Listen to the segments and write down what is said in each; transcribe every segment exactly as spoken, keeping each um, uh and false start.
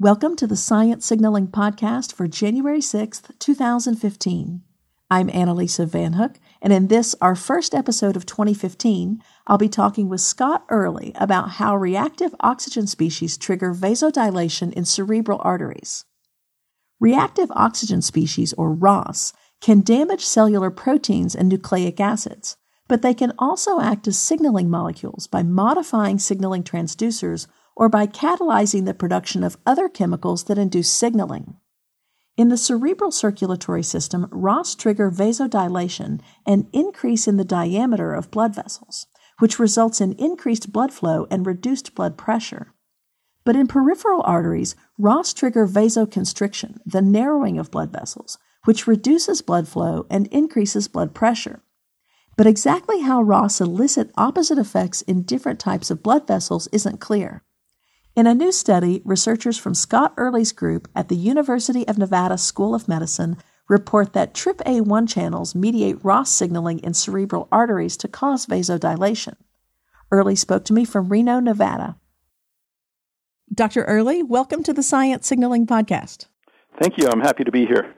Welcome to the Science Signaling Podcast for January sixth, twenty fifteen. I'm Annalisa Van Hook, and in this, our first episode of twenty fifteen, I'll be talking with Scott Early about how reactive oxygen species trigger vasodilation in cerebral arteries. Reactive oxygen species, or R O S, can damage cellular proteins and nucleic acids, but they can also act as signaling molecules by modifying signaling transducers or by catalyzing the production of other chemicals that induce signaling. In the cerebral circulatory system, R O S trigger vasodilation, an increase in the diameter of blood vessels, which results in increased blood flow and reduced blood pressure. But in peripheral arteries, R O S trigger vasoconstriction, the narrowing of blood vessels, which reduces blood flow and increases blood pressure. But exactly how R O S elicit opposite effects in different types of blood vessels isn't clear. In a new study, researchers from Scott Early's group at the University of Nevada School of Medicine report that T R P A one channels mediate R O S signaling in cerebral arteries to cause vasodilation. Early spoke to me from Reno, Nevada. Doctor Early, welcome to the Science Signaling Podcast. Thank you. I'm happy to be here.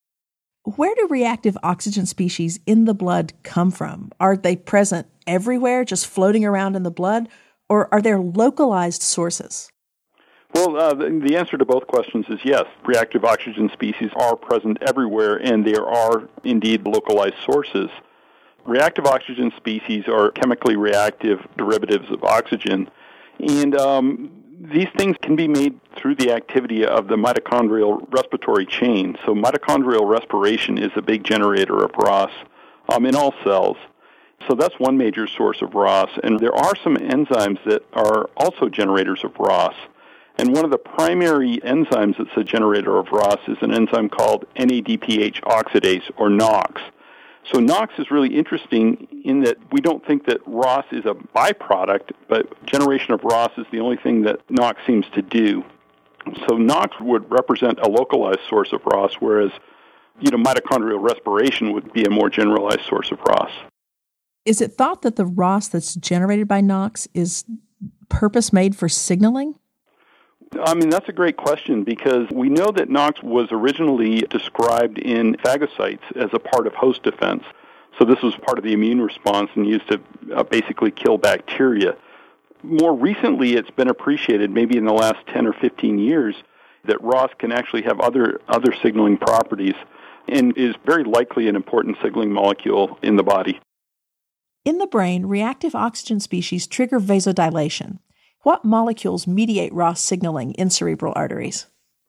Where do reactive oxygen species in the blood come from? Are they present everywhere, just floating around in the blood? Or are there localized sources? Well, uh, the, the answer to both questions is yes. Reactive oxygen species are present everywhere, and there are indeed localized sources. Reactive oxygen species are chemically reactive derivatives of oxygen, and um, these things can be made through the activity of the mitochondrial respiratory chain. So mitochondrial respiration is a big generator of R O S um, in all cells. So that's one major source of R O S, and there are some enzymes that are also generators of R O S. And one of the primary enzymes that's a generator of R O S is an enzyme called N A D P H oxidase, or NOx. So NOx is really interesting in that we don't think that R O S is a byproduct, but generation of R O S is the only thing that NOx seems to do. So NOx would represent a localized source of R O S, whereas you know, mitochondrial respiration would be a more generalized source of R O S. Is it thought that the R O S that's generated by NOx is purpose-made for signaling? I mean, that's a great question because we know that NOx was originally described in phagocytes as a part of host defense. So this was part of the immune response and used to uh, basically kill bacteria. More recently, it's been appreciated, maybe in the last ten or fifteen years, that R O S can actually have other, other signaling properties and is very likely an important signaling molecule in the body. In the brain, reactive oxygen species trigger vasodilation. What molecules mediate R O S signaling in cerebral arteries?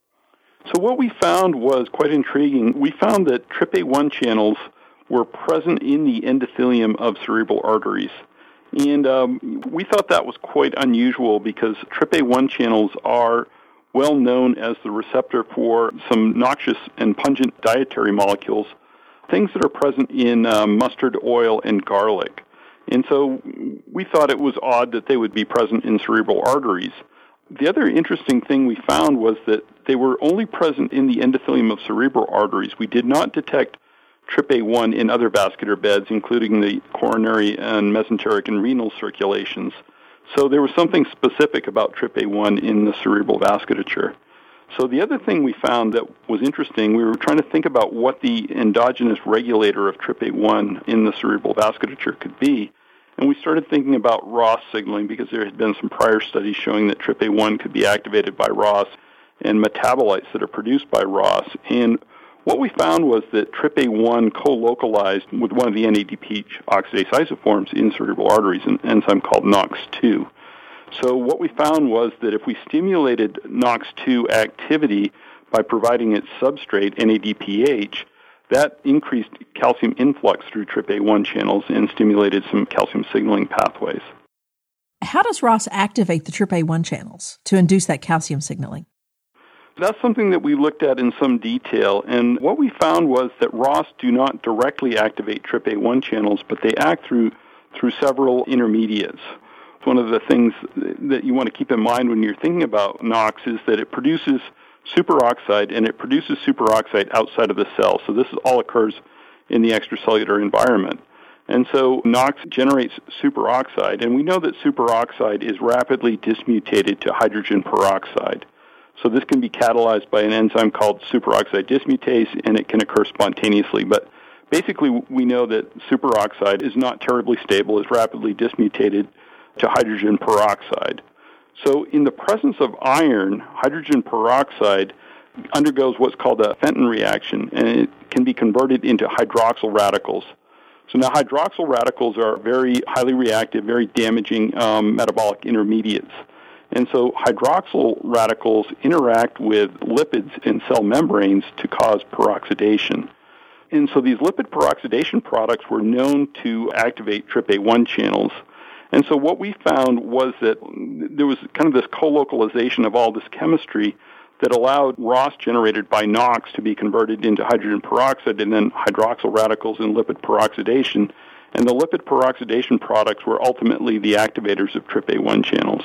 So what we found was quite intriguing. We found that T R P A one channels were present in the endothelium of cerebral arteries. And um, we thought that was quite unusual because T R P A one channels are well known as the receptor for some noxious and pungent dietary molecules, things that are present in uh, mustard oil and garlic. And so we thought it was odd that they would be present in cerebral arteries. The other interesting thing we found was that they were only present in the endothelium of cerebral arteries. We did not detect T R P A one in other vascular beds, including the coronary and mesenteric and renal circulations. So there was something specific about T R P A one in the cerebral vasculature. So the other thing we found that was interesting, we were trying to think about what the endogenous regulator of T R P A one in the cerebral vasculature could be. And we started thinking about R O S signaling because there had been some prior studies showing that T R P A one could be activated by R O S and metabolites that are produced by R O S. And what we found was that T R P A one co-localized with one of the N A D P H oxidase isoforms in cerebral arteries, an enzyme called NOx two. So what we found was that if we stimulated NOx two activity by providing its substrate, N A D P H, that increased calcium influx through T R P A one channels and stimulated some calcium signaling pathways. How does R O S activate the T R P A one channels to induce that calcium signaling? That's something that we looked at in some detail, and what we found was that R O S do not directly activate T R P A one channels, but they act through through several intermediates. One of the things that you want to keep in mind when you're thinking about NOx is that it produces superoxide, and it produces superoxide outside of the cell. So this all occurs in the extracellular environment. And so NOx generates superoxide, and we know that superoxide is rapidly dismutated to hydrogen peroxide. So this can be catalyzed by an enzyme called superoxide dismutase, and it can occur spontaneously. But basically, we know that superoxide is not terribly stable, is rapidly dismutated to hydrogen peroxide. So in the presence of iron, hydrogen peroxide undergoes what's called a Fenton reaction, and it can be converted into hydroxyl radicals. So now hydroxyl radicals are very highly reactive, very damaging um, metabolic intermediates. And so hydroxyl radicals interact with lipids in cell membranes to cause peroxidation. And so these lipid peroxidation products were known to activate T R P A one channels. And so what we found was that there was kind of this co-localization of all this chemistry that allowed R O S generated by NOx to be converted into hydrogen peroxide and then hydroxyl radicals and lipid peroxidation. And the lipid peroxidation products were ultimately the activators of T R P A one channels.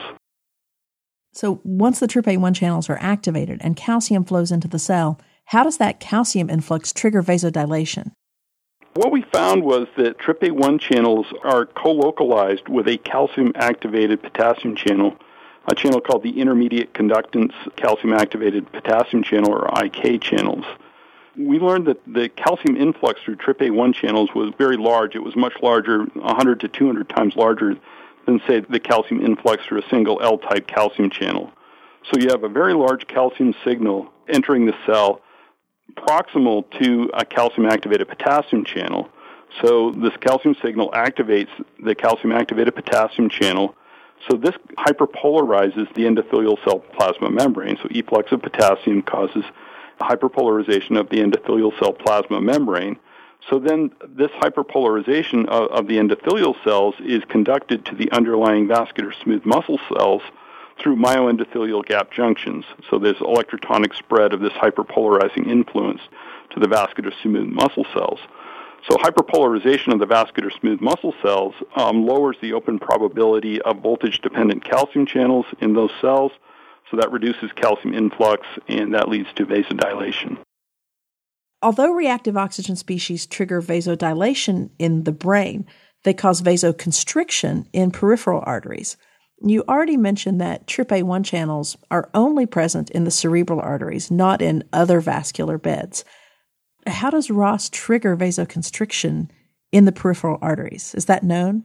So once the T R P A one channels are activated and calcium flows into the cell, how does that calcium influx trigger vasodilation? What we found was that T R P A one channels are co-localized with a calcium-activated potassium channel, a channel called the intermediate conductance calcium-activated potassium channel, or I K channels. We learned that the calcium influx through T R P A one channels was very large. It was much larger, one hundred to two hundred times larger than, say, the calcium influx through a single L-type calcium channel. So you have a very large calcium signal entering the cell proximal to a calcium-activated potassium channel. So this calcium signal activates the calcium-activated potassium channel. So this hyperpolarizes the endothelial cell plasma membrane. So efflux of potassium causes hyperpolarization of the endothelial cell plasma membrane. So then this hyperpolarization of, of the endothelial cells is conducted to the underlying vascular smooth muscle cells through myoendothelial gap junctions. So there's electrotonic spread of this hyperpolarizing influence to the vascular smooth muscle cells. So hyperpolarization of the vascular smooth muscle cells um, lowers the open probability of voltage-dependent calcium channels in those cells, so that reduces calcium influx, and that leads to vasodilation. Although reactive oxygen species trigger vasodilation in the brain, they cause vasoconstriction in peripheral arteries. You already mentioned that T R P A one channels are only present in the cerebral arteries, not in other vascular beds. How does R O S trigger vasoconstriction in the peripheral arteries? Is that known?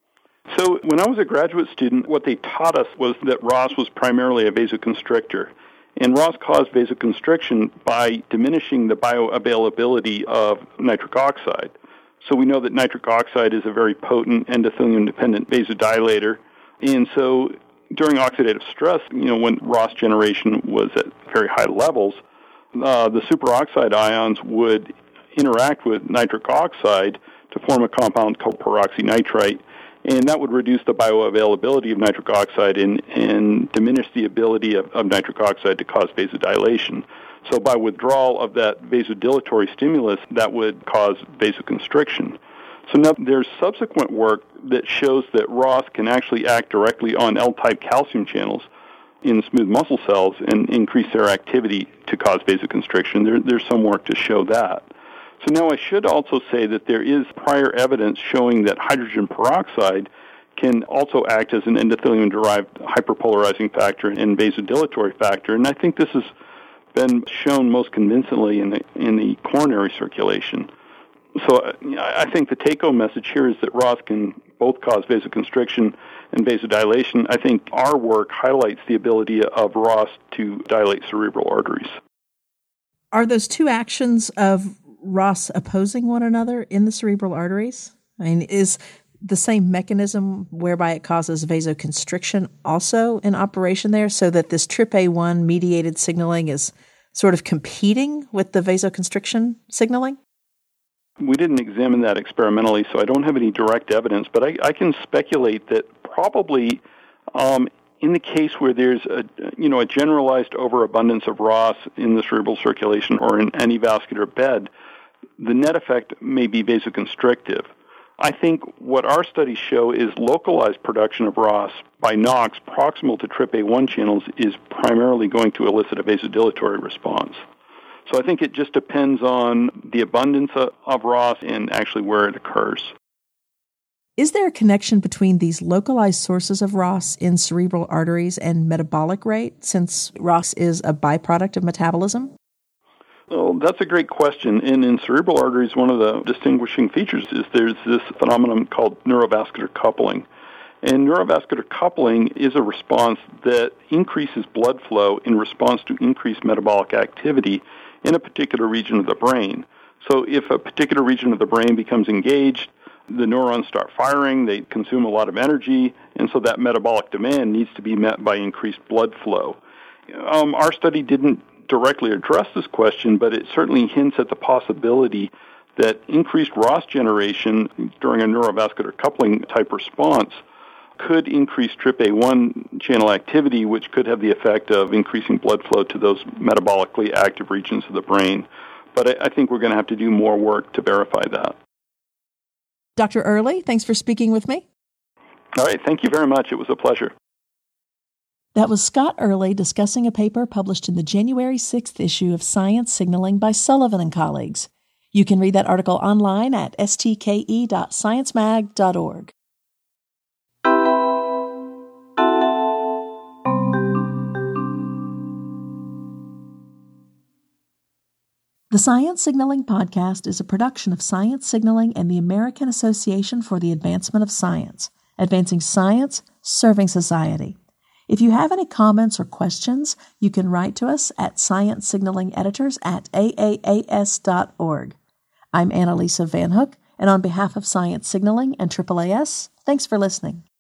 So when I was a graduate student, what they taught us was that R O S was primarily a vasoconstrictor. And R O S caused vasoconstriction by diminishing the bioavailability of nitric oxide. So we know that nitric oxide is a very potent endothelium-dependent vasodilator. And so during oxidative stress, you know, when R O S generation was at very high levels, uh, the superoxide ions would interact with nitric oxide to form a compound called peroxynitrite, and that would reduce the bioavailability of nitric oxide and, and diminish the ability of, of nitric oxide to cause vasodilation. So by withdrawal of that vasodilatory stimulus, that would cause vasoconstriction. So now there's subsequent work that shows that R O S can actually act directly on L-type calcium channels in smooth muscle cells and increase their activity to cause vasoconstriction. There, there's some work to show that. So now I should also say that there is prior evidence showing that hydrogen peroxide can also act as an endothelium-derived hyperpolarizing factor and vasodilatory factor, and I think this has been shown most convincingly in the, in the coronary circulation. So I think the take-home message here is that R O S can both cause vasoconstriction and vasodilation. I think our work highlights the ability of R O S to dilate cerebral arteries. Are those two actions of R O S opposing one another in the cerebral arteries? I mean, is the same mechanism whereby it causes vasoconstriction also in operation there, so that this T R P A one mediated signaling is sort of competing with the vasoconstriction signaling? We didn't examine that experimentally, so I don't have any direct evidence, but I, I can speculate that probably um, in the case where there's a, you know, a generalized overabundance of R O S in the cerebral circulation or in any vascular bed, the net effect may be vasoconstrictive. I think what our studies show is localized production of R O S by NOx proximal to T R P A one channels is primarily going to elicit a vasodilatory response. So I think it just depends on the abundance of, of R O S and actually where it occurs. Is there a connection between these localized sources of R O S in cerebral arteries and metabolic rate, since R O S is a byproduct of metabolism? Well, that's a great question. And in cerebral arteries, one of the distinguishing features is there's this phenomenon called neurovascular coupling. And neurovascular coupling is a response that increases blood flow in response to increased metabolic activity in a particular region of the brain. So if a particular region of the brain becomes engaged, the neurons start firing, they consume a lot of energy, and so that metabolic demand needs to be met by increased blood flow. Um, our study didn't directly address this question, but it certainly hints at the possibility that increased R O S generation during a neurovascular coupling type response could increase T R P A one channel activity, which could have the effect of increasing blood flow to those metabolically active regions of the brain. But I, I think we're going to have to do more work to verify that. Doctor Early, thanks for speaking with me. All right, thank you very much. It was a pleasure. That was Scott Early discussing a paper published in the January sixth issue of Science Signaling by Sullivan and colleagues. You can read that article online at s t k e dot science mag dot org. The Science Signaling Podcast is a production of Science Signaling and the American Association for the Advancement of Science, advancing science, serving society. If you have any comments or questions, you can write to us at science signaling editors at a a a s dot org. I'm Annalisa Van Hook, and on behalf of Science Signaling and A A A S, thanks for listening.